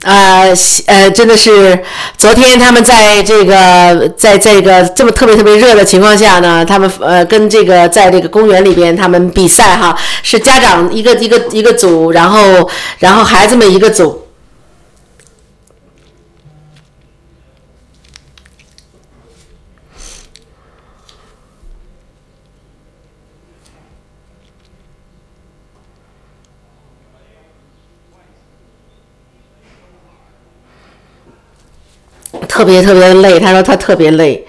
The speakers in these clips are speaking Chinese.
真的是昨天他们在这个这么特别特别热的情况下呢，他们跟这个在这个公园里边他们比赛哈，是家长一个组，然后孩子们一个组。特别特别累，他说他特别累。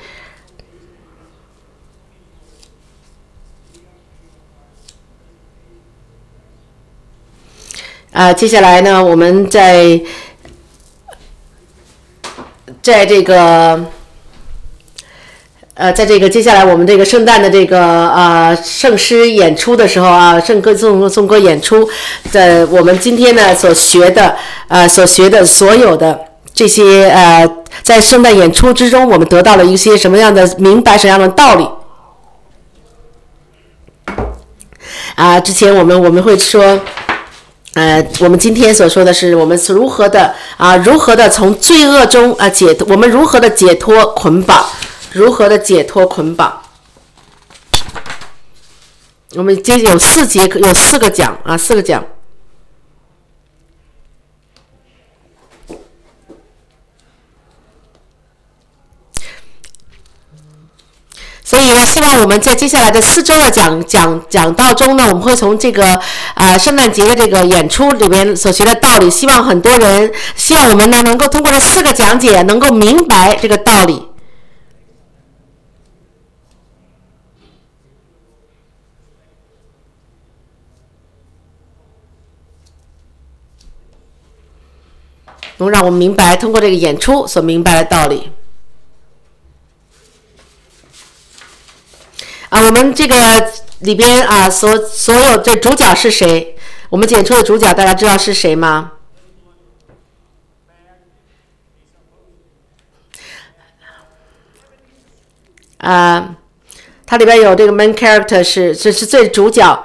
接下来呢，我们在这个接下来我们这个圣诞的这个圣诗演出的时候啊，圣歌颂歌演出的，我们今天呢所学的所有的这些在圣诞演出之中，我们得到了一些什么样的明白什么样的道理之前我们会说。我们今天所说的是我们是如何的从罪恶中我们如何的解脱捆绑，我们接有4个讲4个讲。所以呢，希望我们在接下来的4周的讲道中呢，我们会从这个圣诞节的这个演出里面所学的道理，希望我们呢能够通过这4个讲解，能够明白这个道理。能让我们明白，通过这个演出所明白的道理。我们这个里边所有这主角是谁？我们演出的主角大家知道是谁吗？它里边有这个 main character 是最主角。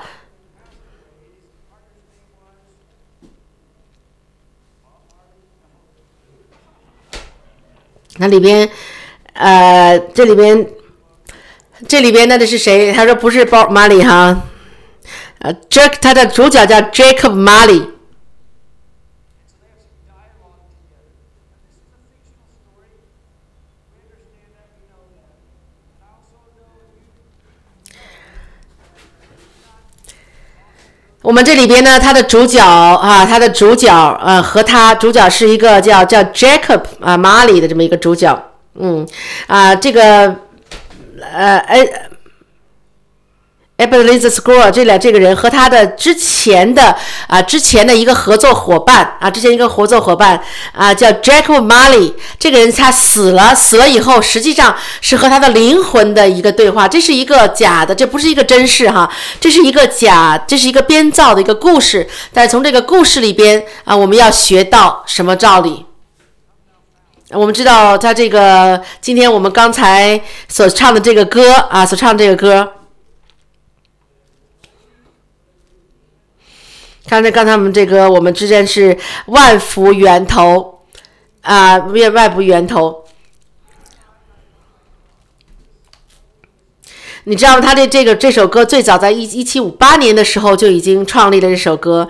那里边这里边那是谁？他说不是 Bob Marley 哈，Jack 他的主角叫 Jacob Marley。我们这里边呢，他的主角和他主角是一个叫 Jacob Marley 的这么一个主角，这个Ebenezer Scrooge 这个人和他的之前的一个合作伙伴叫 Jacob Marley， 这个人他死了以后，实际上是和他的灵魂的一个对话，这是一个假的，这不是一个真事哈，这是一个编造的一个故事，但是从这个故事里边我们要学到什么道理？我们知道他这个今天我们刚才所唱的这个歌刚才我们这个我们之间是万福源头万福源头。你知道他这首歌最早在1758年的时候就已经创立了这首歌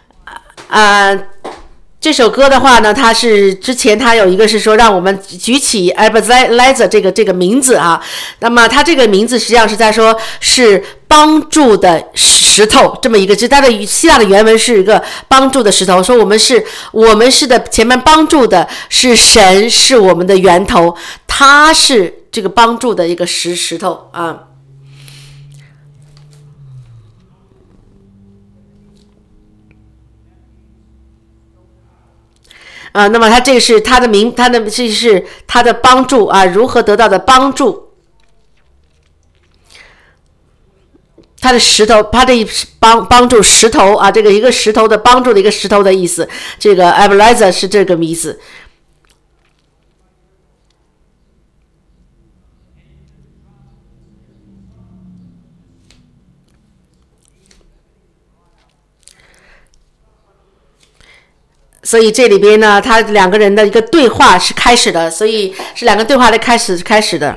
这首歌的话呢，它是之前它有一个是说让我们举起 Ebenezer 这个名字那么它这个名字实际上是在说是帮助的石头，这么一个是它的希腊的原文是一个帮助的石头，说我们是的前面帮助的是神，是我们的源头，它是这个帮助的一个石头那么这个是他的这是他的帮助如何得到的帮助？他的石头，他这帮助石头这个一个石头的帮助的一个石头的意思，这个 Ebenezer 是这个意思。 所以这里边呢，他两个人的一个对话是开始的，所以是两个对话的开始的。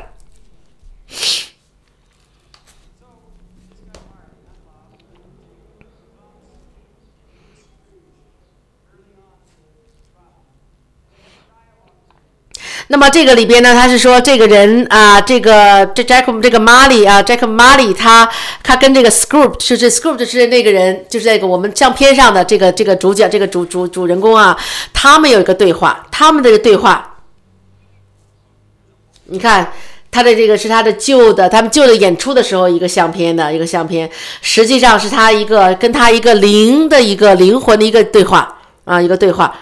那么这个里边呢，他是说这个人啊，这 Jacob 这个 Marley 啊 ，Jacob Marley 他跟这个 Scrooge 是这 Scrooge 是那个人，就是那个我们相片上的这个主角，这个主人公啊，他们有一个对话，他们的对话，你看他的这个是他们旧的演出的时候一个相片，实际上是他跟他一个灵魂的一个对话啊，一个对话。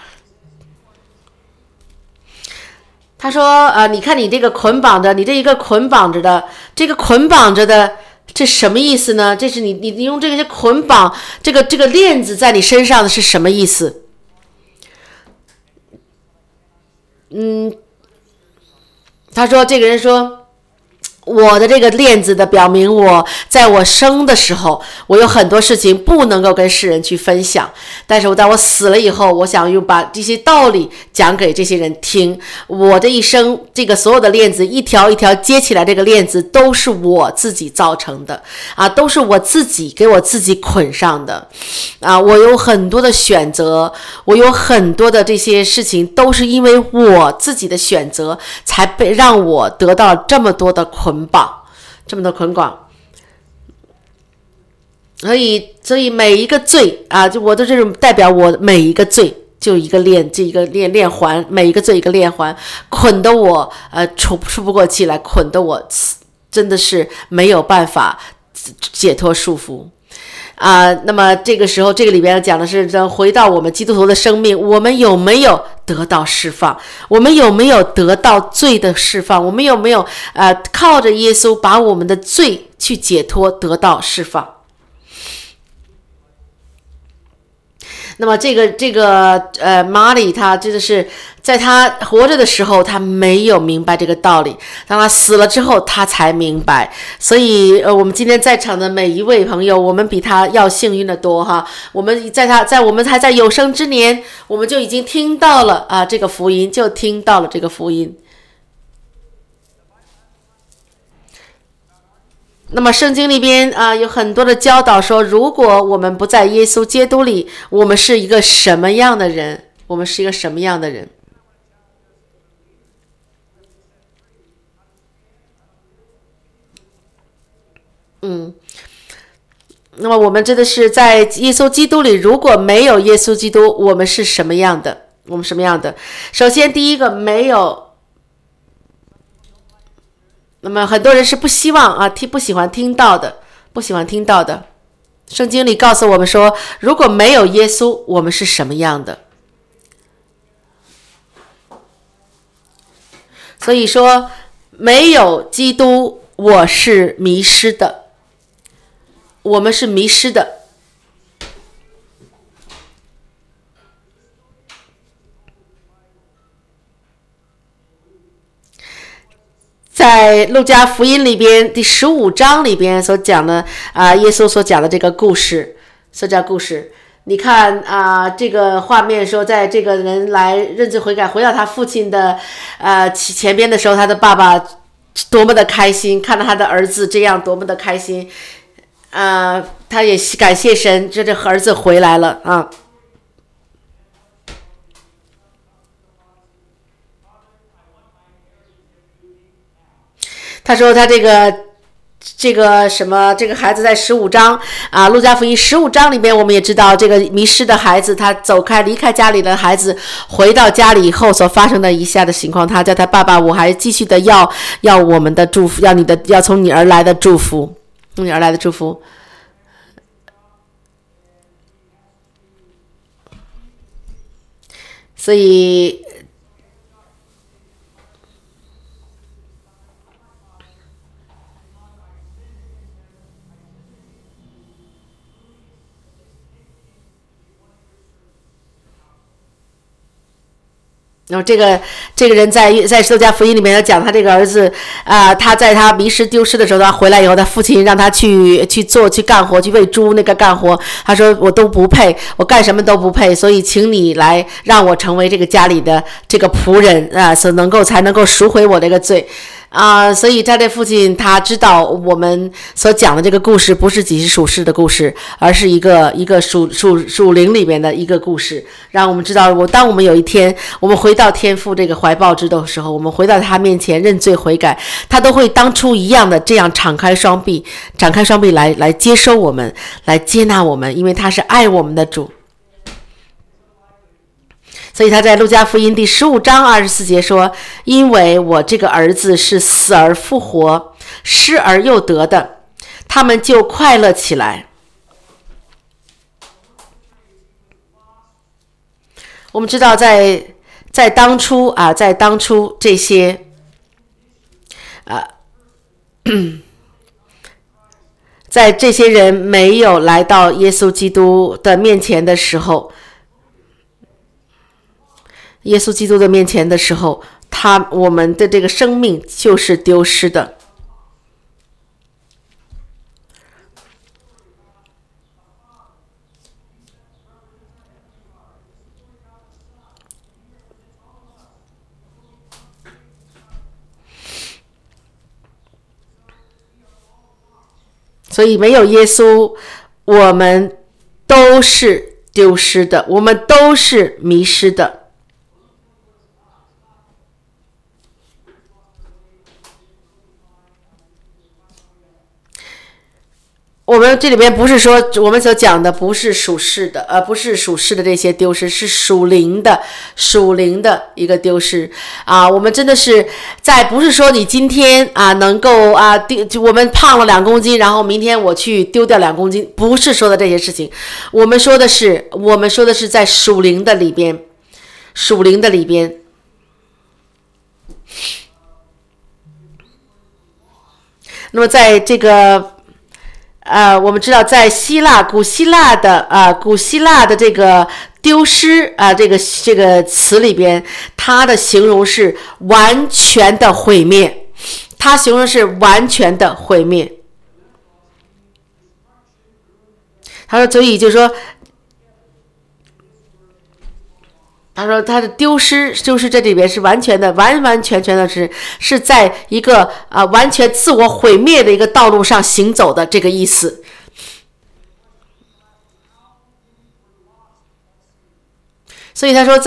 他说：“你看你这个捆绑着，你这一个捆绑着的，这什么意思呢？这是你用这些捆绑，这个链子在你身上的是什么意思？他说这个人说。”我的这个链子的表明，在我生的时候，我有很多事情不能够跟世人去分享，但是在我死了以后，我想把这些道理讲给这些人听。我这一生，这个所有的链子一条一条接起来，这个链子都是我自己造成的啊，都是我自己给我自己捆上的啊。我有很多的选择，我有很多的这些事情，都是因为我自己的选择，才让我得到这么多的捆绑，所以每一个罪啊，就我的这种代表我每一个罪，就一个链环，每一个罪一个链环，捆得我出不过气来，捆得我真的是没有办法解脱束缚。那么这个时候，这个里边讲的是回到我们基督徒的生命，我们有没有得到释放？我们有没有得到罪的释放？我们有没有靠着耶稣把我们的罪去解脱，得到释放？那么这个玛丽他真的是在他活着的时候，他没有明白这个道理，当他死了之后，他才明白。所以我们今天在场的每一位朋友，我们比他要幸运的多哈。我们在我们还在有生之年，我们就已经听到了这个福音，那么圣经里边有很多的教导说，如果我们不在耶稣基督里，我们是一个什么样的人？那么我们真的是在耶稣基督里，如果没有耶稣基督，我们是什么样的？首先第一个没有。那么很多人是不喜欢听到的。圣经里告诉我们说，如果没有耶稣，我们是什么样的？所以说，没有基督，我是迷失的，我们是迷失的。在路加福音里边第15章里边所讲的耶稣所讲的这个故事，你看这个画面说，在这个人来认罪悔改，回到他父亲的前边的时候，他的爸爸多么的开心，看到他的儿子这样多么的开心他也感谢神，这儿子回来了啊。他说他这个孩子在15章路加福音15章里面，我们也知道这个迷失的孩子，他离开家里的孩子，回到家里以后所发生的以下的情况，他叫他爸爸，我还继续的要我们的祝福，要从你而来的祝福，所以然后这个人在使徒家福音里面讲，他这个儿子他在他迷失丢失的时候，他回来以后，他父亲让他去干活，去喂猪那个干活。他说我都不配，我干什么都不配，所以请你来让我成为这个家里的这个仆人才能够赎回我这个罪。所以他的父亲他知道我们所讲的这个故事不是几时属世的故事，而是一个属灵里面的一个故事，让我们知道当我们有一天我们回到天父这个怀抱之的时候，我们回到他面前认罪悔改，他都会当初一样的这样展开双臂来接收我们，来接纳我们，因为他是爱我们的主。所以他在路加福音第15章24节说，因为我这个儿子是死而复活，失而又得的，他们就快乐起来。我们知道在当初这些在这些人没有来到耶稣基督的面前的时候，我们的这个生命就是丢失的。所以没有耶稣，我们都是丢失的，我们都是迷失的。我们这里边不是说我们所讲的不是属世的，不是属世的这些丢失，是属灵的一个丢失我们真的是不是说你今天能够我们胖了2公斤，然后明天我去丢掉2公斤，不是说的这些事情。我们说的是在属灵的里边。那么在这个我们知道在古希腊的这个丢失这个词里边，它的形容是完全的毁灭，它形容是完全的毁灭。他说，所以就是说，他说他的丢失就是这里边是完全的完全的是在一个完全自我毁灭的一个道路上行走的这个意思。所以他说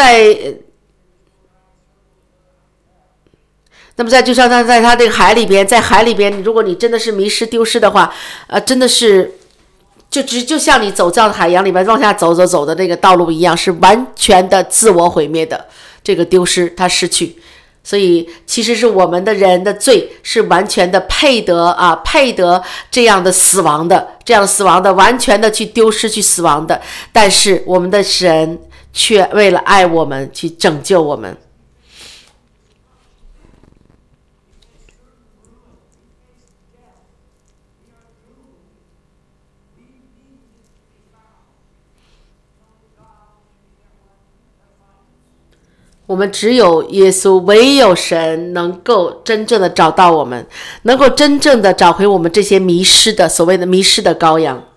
那么就像他在他这个海里边，在海里边，如果你真的是迷失丢失的话，真的是就像你走到海洋里面往下走的这个道路一样，是完全的自我毁灭的这个丢失，它失去。所以其实是我们的人的罪是完全的配得这样的死亡的，完全的去丢失去死亡的。但是我们的神却为了爱我们去拯救我们。我们只有耶稣，唯有神能够真正的找到我们，能够真正的找回我们这些所谓的迷失的羔羊。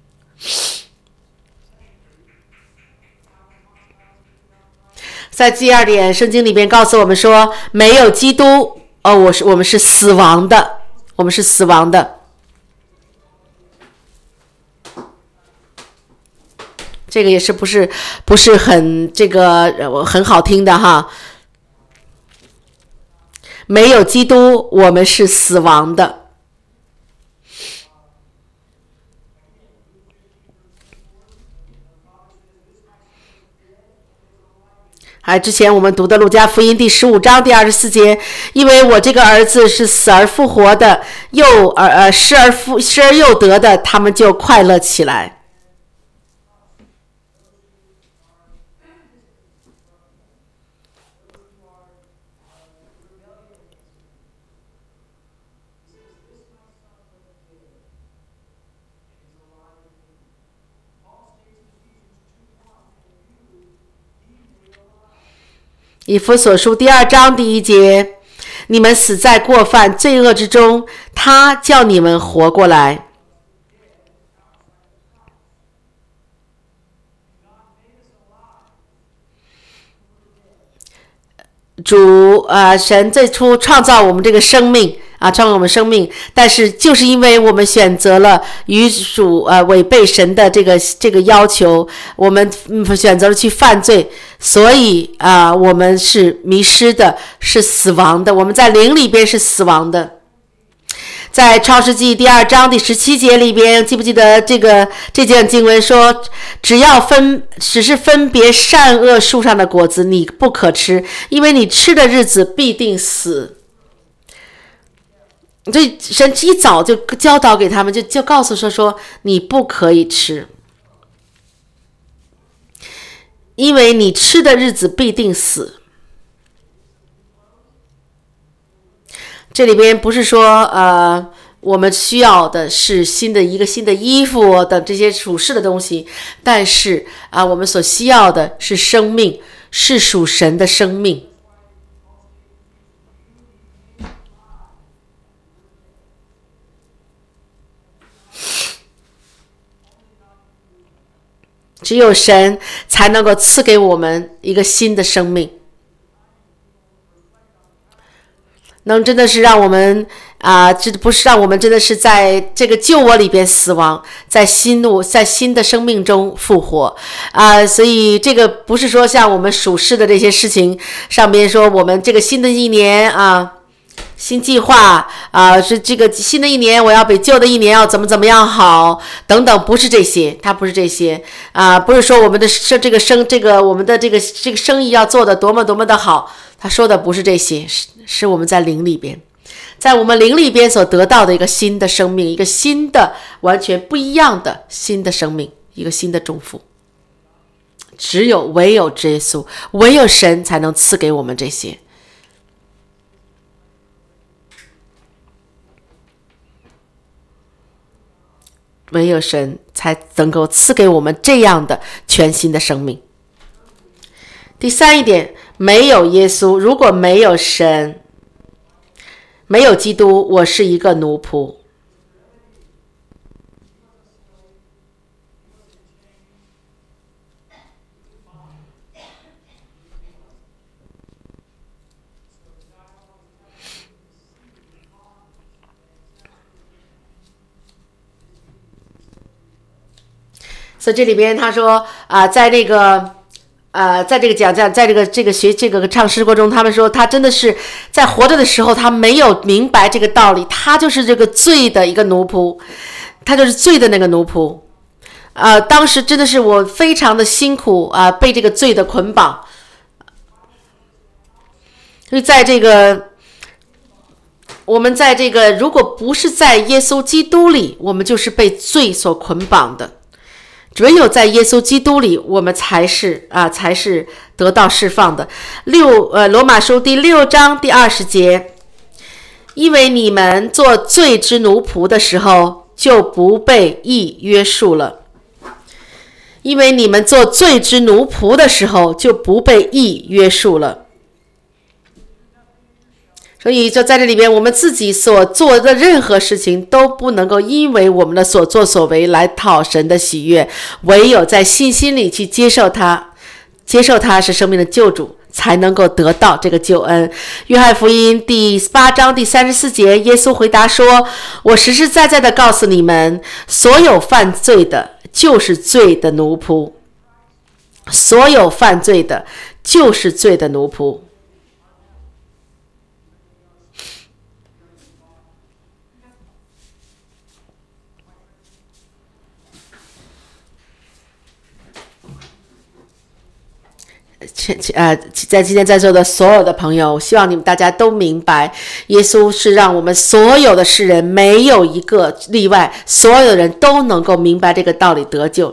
在第2点，圣经里边告诉我们说，没有基督，我们是死亡的，我们是死亡的。这个也是不是很很好听的哈？没有基督，我们是死亡的。之前我们读的路加福音第15章第24节，因为我这个儿子是死而复活的，失而又得的，他们就快乐起来。 以弗所书第2章第1节，你们死在过犯罪恶之中，他叫你们活过来。神最初创造我们这个生命创造我们生命，但是就是因为我们选择了与主违背神的这个要求，我们选择了去犯罪，所以我们是迷失的，是死亡的，我们在灵里边是死亡的。在创世纪第2章第17节里边，记不记得这件经文说，只是分别善恶树上的果子，你不可吃，因为你吃的日子必定死。所以神一早就教导给他们，就告诉说你不可以吃，因为你吃的日子必定死。这里边不是说我们需要的是一个新的衣服等这些属世的东西，但是我们所需要的是生命，是属神的生命。只有神才能够赐给我们一个新的生命，能真的是让我们这不是让我们真的是在这个旧我里边死亡，在新的生命中复活所以这个不是说像我们属世的这些事情上边说我们这个新的一年新计划是这个新的一年我要比旧的一年要怎么样好等等，不是这些，它不是这些不是说我们的我们的这个生意要做的多么的好，他说的不是这些，是我们在灵里边，在我们灵里边所得到的一个新的生命，一个新的完全不一样的新的生命，一个新的祝福。唯有耶稣，唯有神才能赐给我们这些。唯有神才能够赐给我们这样的全新的生命。第三一点，没有耶稣，如果没有神，没有基督，我是一个奴仆。所以这里边他说在这个学这个唱诗歌中，他们说他真的是在活着的时候，他没有明白这个道理，他就是这个罪的一个奴仆，他就是罪的那个奴仆。当时真的是我非常的辛苦被这个罪的捆绑。所以在这个我们在这个如果不是在耶稣基督里，我们就是被罪所捆绑的。唯有在耶稣基督里，我们才是得到释放的。罗马书第6章第20节，因为你们做罪之奴仆的时候，就不被义约束了。因为你们做罪之奴仆的时候，就不被义约束了。所以就在这里边，我们自己所做的任何事情都不能够因为我们的所作所为来讨神的喜悦，唯有在信心里去接受他是生命的救主，才能够得到这个救恩。约翰福音第8章第34节，耶稣回答说，我实实在在的告诉你们，所有犯罪的就是罪的奴仆，所有犯罪的就是罪的奴仆。在今天在座的所有的朋友，我希望你们大家都明白，耶稣是让我们所有的世人没有一个例外，所有的人都能够明白这个道理得救。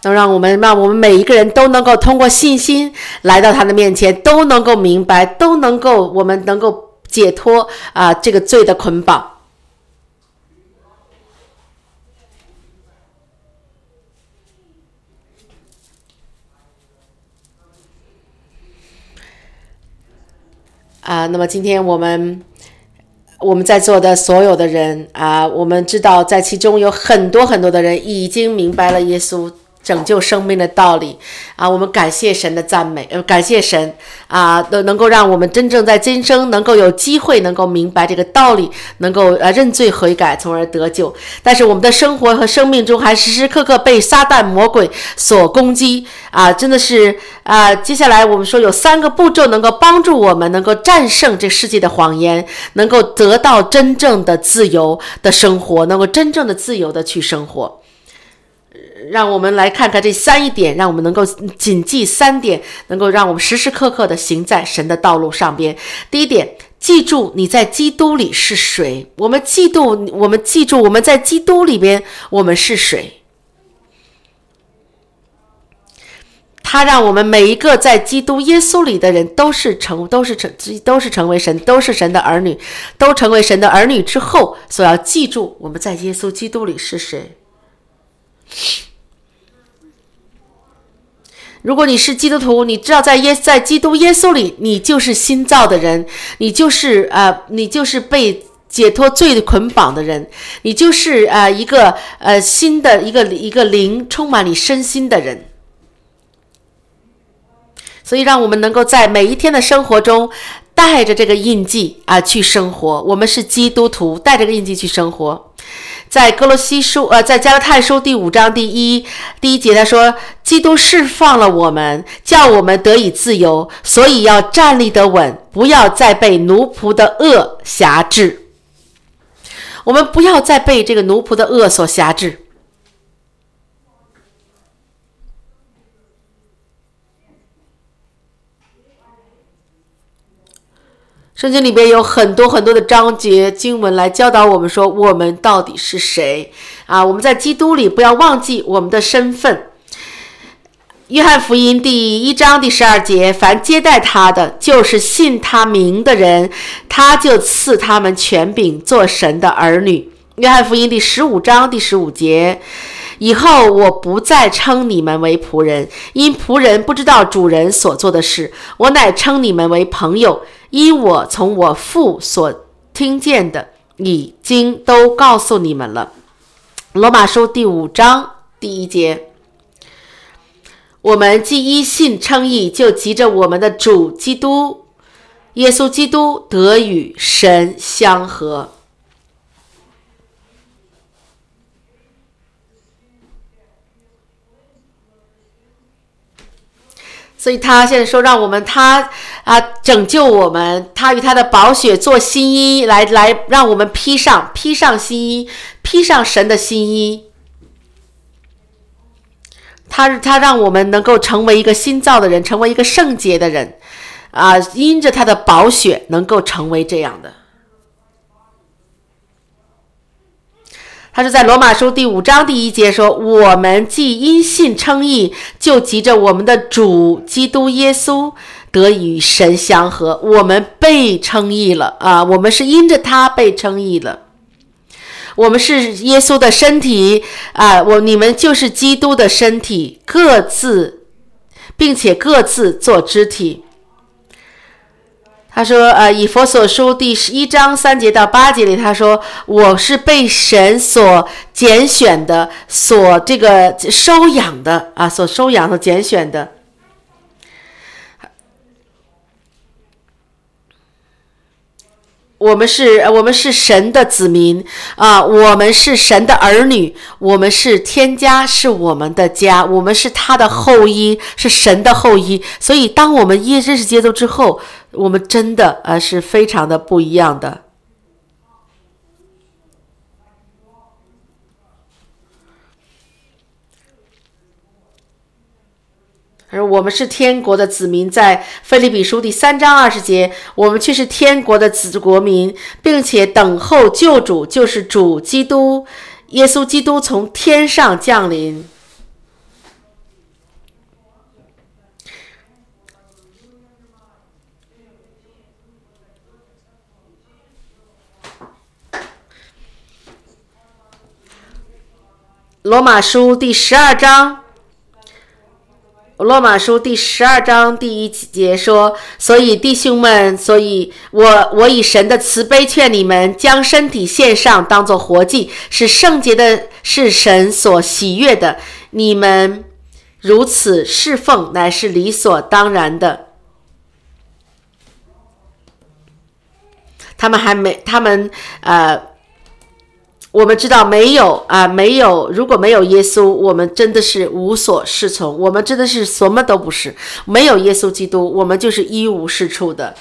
让我们每一个人都能够通过信心来到他的面前，都能够明白，我们能够解脱这个罪的捆绑。那么今天我们在座的所有的人我们知道在其中有很多很多的人已经明白了耶稣拯救生命的道理我们感谢神的赞美，感谢神能够让我们真正在今生能够有机会能够明白这个道理，能够认罪悔改，从而得救。但是我们的生活和生命中还时时刻刻被撒旦魔鬼所攻击真的是接下来我们说有3个步骤能够帮助我们能够战胜这世界的谎言，能够得到真正的自由的生活，能够真正的自由的去生活。让我们来看看这3点，让我们能够谨记3点，能够让我们时时刻刻的行在神的道路上边。第一点，记住你在基督里是谁。我们记住我们在基督里边我们是谁。他让我们每一个在基督耶稣里的人都是成为神，都是神的儿女，都成为神的儿女之后，所要记住我们在耶稣基督里是谁。如果你是基督徒，你知道在基督耶稣里，你就是新造的人，你就是被解脱罪的捆绑的人，你就是一个新的一个灵充满你身心的人。所以让我们能够在每一天的生活中带着这个印记去生活。我们是基督徒，带着这个印记去生活。在在加拉太书第5章第一节他说，基督释放了我们，叫我们得以自由，所以要站立得稳，不要再被奴仆的恶辖制。我们不要再被这个奴仆的恶所辖制。圣经里边有很多很多的章节经文来教导我们说，我们到底是谁我们在基督里不要忘记我们的身份。约翰福音第1章第12节，凡接待他的，就是信他名的人，他就赐他们权柄做神的儿女。约翰福音第15章第15节，以后我不再称你们为仆人，因仆人不知道主人所做的事，我乃称你们为朋友，因我从我父所听见的已经都告诉你们了。罗马书第5章第1节，我们既因信称义，就藉着我们的主基督耶稣基督得与神相合。所以他现在说让我们他拯救我们，他与他的宝血做新衣，来让我们披上新衣，披上神的新衣。他让我们能够成为一个新造的人，成为一个圣洁的人因着他的宝血能够成为这样的。他是在罗马书第5章第1节说，我们既因信称义，就藉着我们的主基督耶稣得与神相合。我们被称义了我们是因着他被称义了。我们是耶稣的身体你们就是基督的身体，并且各自做肢体。他说以弗所书第11章3节到8节里他说，我是被神所拣选的，所这个收养的所收养所拣选的。我们是神的子民我们是神的儿女，我们是天家，是我们的家，我们是他的后裔，是神的后裔。所以当我们认识基督之后，我们真的是非常的不一样的。而我们是天国的子民，在腓立比书第3章20节，我们却是天国的子国民，并且等候救主，就是主基督耶稣基督从天上降临。 罗马书第12章。罗马书第12章第1节说，所以弟兄们，所以我以神的慈悲劝你们，将身体献上，当作活祭，是圣洁的，是神所喜悦的。你们如此侍奉，乃是理所当然的。我们知道没有，如果没有耶稣，我们真的是无所适从，我们真的是什么都不是。没有耶稣基督，我们就是一无是处的。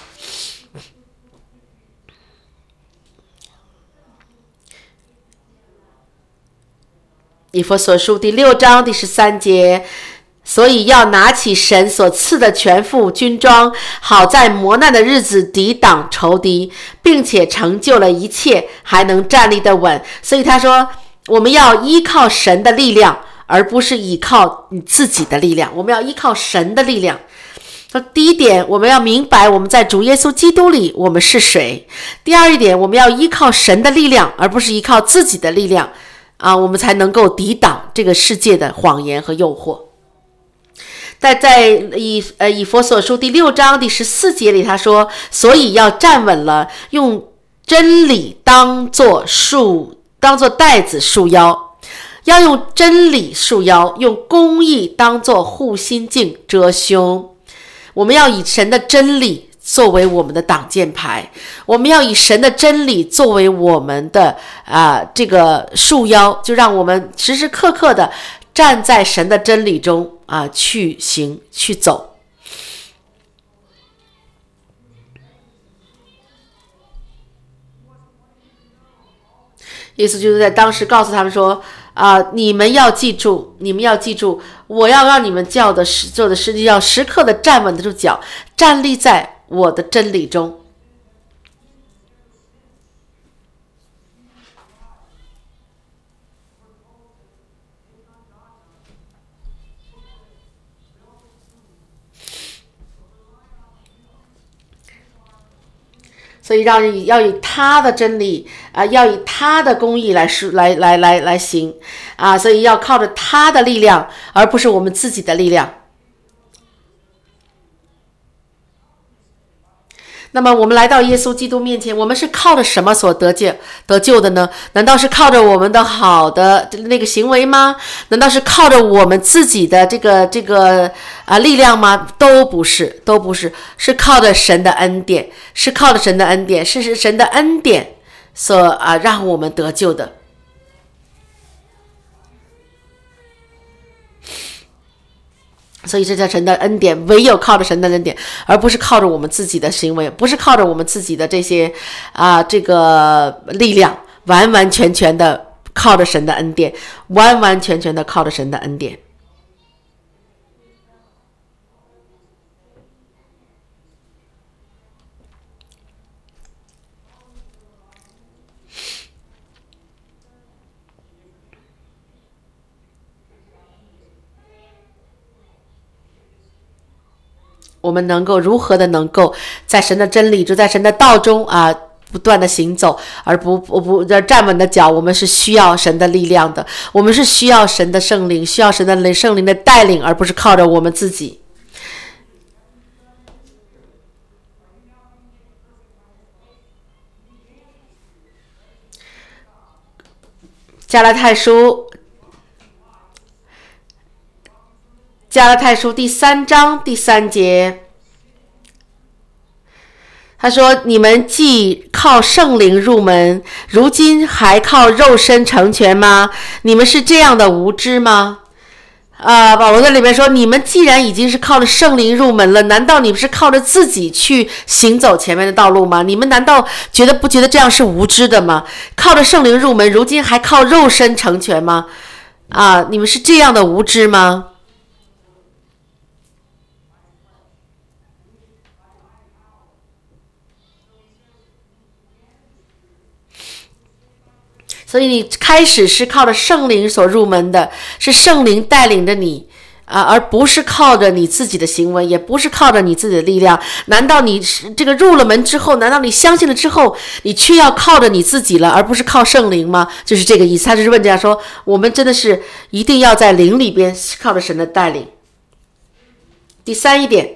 以弗所书第6章第13节，所以要拿起神所赐的全副军装，好在磨难的日子抵挡仇敌，并且成就了一切，还能站立得稳。所以他说，我们要依靠神的力量，而不是依靠你自己的力量。我们要依靠神的力量。第一点，我们要明白我们在主耶稣基督里我们是谁。第二一点，我们要依靠神的力量，而不是依靠自己的力量我们才能够抵挡这个世界的谎言和诱惑。但在以弗所书第6章第14节里，他说，所以要站稳了，用真理当作带子束腰，要用真理束腰，用公义当作护心镜遮胸。我们要以神的真理作为我们的挡箭牌，我们要以神的真理作为我们的这个束腰，就让我们时时刻刻的站在神的真理中去行去走。耶稣就是在当时告诉他们说你们要记住，我要让你们做的事情，要时刻的站稳得住脚，站立在我的真理中。所以要以他的真理要以他的公义来行所以要靠着他的力量，而不是我们自己的力量。那么我们来到耶稣基督面前，我们是靠着什么所得救的呢？难道是靠着我们的好的那个行为吗？难道是靠着我们自己的这个力量吗？都不是，是靠着神的恩典，是神的恩典所让我们得救的。所以这叫神的恩典，唯有靠着神的恩典，而不是靠着我们自己的行为，不是靠着我们自己的这些这个力量，完完全全的靠着神的恩典，完完全全的靠着神的恩典。我们如何的能够在神的真理中，在神的道中不断的行走，而不站稳的脚。我们是需要神的力量的，我们是需要神的圣灵，需要神的圣灵的带领，而不是靠着我们自己。加拉太书第3章第3节，他说，你们既靠圣灵入门，如今还靠肉身成全吗？你们是这样的无知吗？保罗在里面说，你们既然已经是靠着圣灵入门了，难道你们是靠着自己去行走前面的道路吗？你们难道不觉得这样是无知的吗？靠着圣灵入门，如今还靠肉身成全吗？你们是这样的无知吗？所以你开始是靠着圣灵所入门的，是圣灵带领着你而不是靠着你自己的行为，也不是靠着你自己的力量。难道你这个入了门之后，难道你相信了之后，你却要靠着你自己了，而不是靠圣灵吗？就是这个意思。他就是问这样说，我们真的是一定要在灵里边靠着神的带领。第三一点，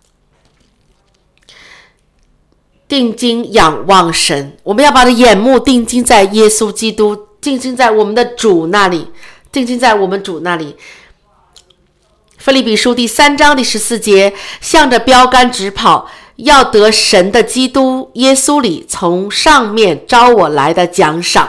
定睛仰望神，我们要把的眼目定睛在耶稣基督，定睛在我们的主那里，定睛在我们主那里。腓立比书第3章第14节，向着标杆直跑，要得神的基督耶稣里从上面招我来的奖赏。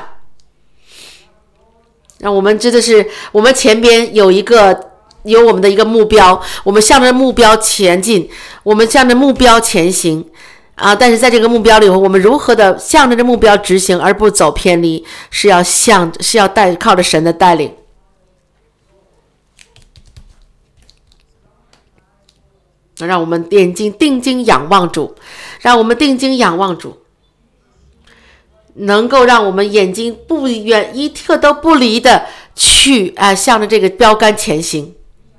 让我们真的是，我们前边有我们的一个目标，我们向着目标前进，我们向着目标前行但是在这个目标里，我们如何的向着这目标执行，而不走偏离，是要靠着神的带领。让我们定睛仰望主，让我们定睛仰望主，能够让我们眼睛不远一刻都不离的去向着这个标杆前行。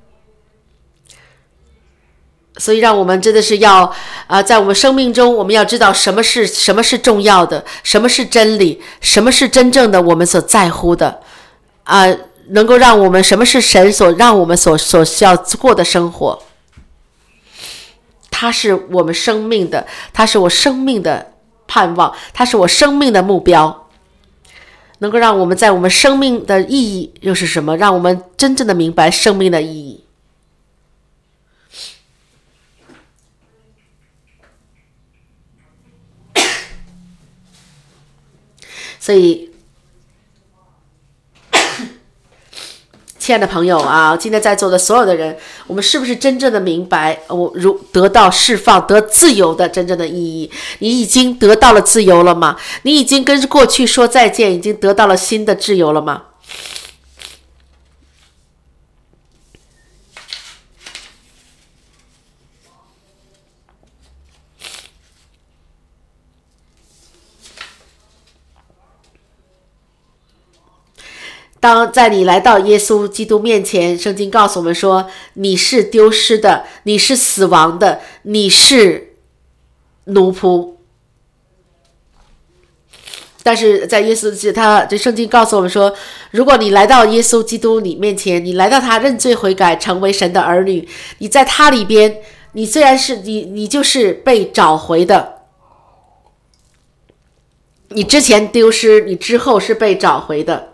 所以让我们真的是要在我们生命中，我们要知道什么是重要的，什么是真理，什么是真正的我们所在乎的能够让我们什么是神让我们所需要过的生活。它是我们生命的，它是我生命的盼望，它是我生命的目标，能够让我们在我们生命的意义又是什么，让我们真正的明白生命的意义。所以亲爱的朋友今天在座的所有的人，我们是不是真正的明白得到释放得自由的真正的意义？你已经得到了自由了吗？你已经跟过去说再见，已经得到了新的自由了吗？当在你来到耶稣基督面前，圣经告诉我们说，你是丢失的，你是死亡的，你是奴仆。但是在耶稣这圣经告诉我们说，如果你来到耶稣基督你面前，你来到他认罪悔改，成为神的儿女，你在他里边，你虽然是你就是被找回的。你之前丢失，你之后是被找回的。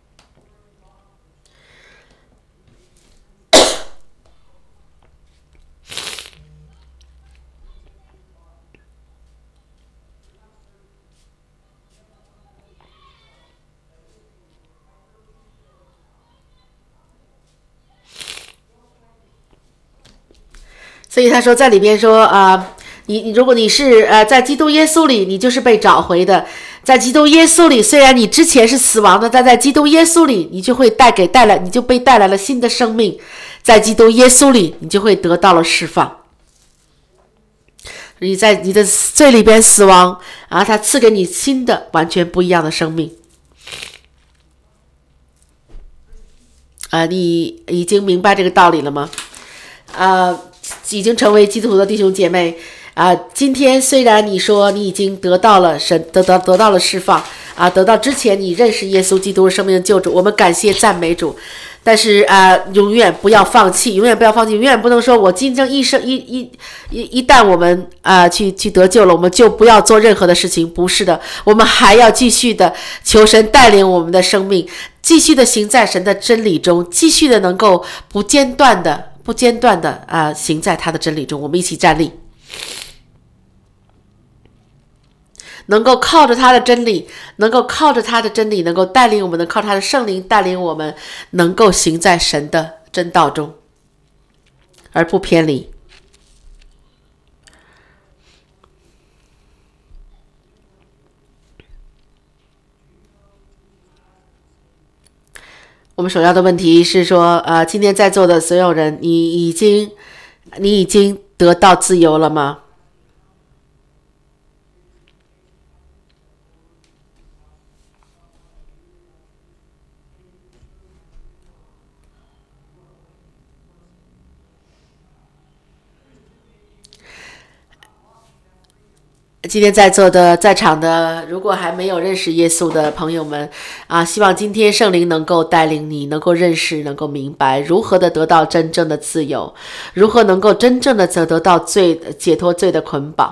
所以他说在里边说如果你是在基督耶稣里，你就是被找回的。在基督耶稣里，虽然你之前是死亡的，但在基督耶稣里，你就会你就被带来了新的生命。在基督耶稣里，你就会得到了释放。你在你的罪里边死亡他赐给你新的完全不一样的生命。你已经明白这个道理了吗？已经成为基督徒的弟兄姐妹今天虽然你说你已经得到了得到了释放得到之前你认识耶稣基督生命的救主，我们感谢赞美主。但是永远不要放弃，永远不能说我今生一旦我们去得救了，我们就不要做任何的事情。不是的，我们还要继续的求神带领我们的生命，继续的行在神的真理中，继续的能够不间断的行在他的真理中。我们一起站立，能够靠着他的真理，能够带领我们，能靠他的圣灵带领我们，能够行在神的真道中，而不偏离。我们首要的问题是说今天在座的所有人，你已经得到自由了吗？ 今天在场的，如果还没有认识耶稣的朋友们希望今天圣灵能够带领你，能够认识，能够明白如何的得到真正的自由，如何能够真正的得到解脱罪的捆绑。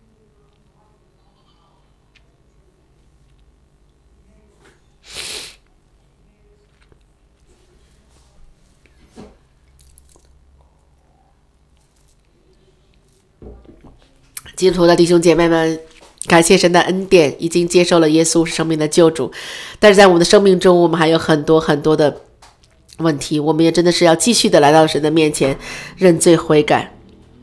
基督徒的弟兄姐妹们，感谢神的恩典，已经接受了耶稣是生命的救主，但是在我们的生命中，我们还有很多很多的问题，我们也真的是要继续的来到神的面前认罪悔改。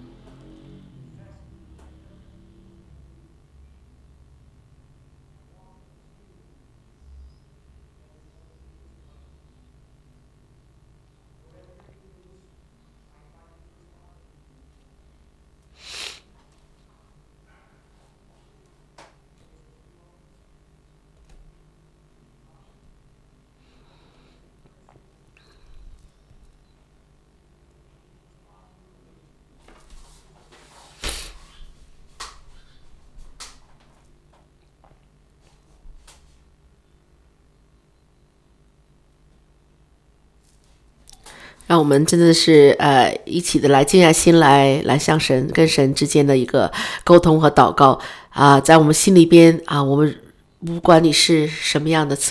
让我们真的是一起的来静下心来向神跟神之间的一个沟通和祷告在我们心里边我们不管你是什么样的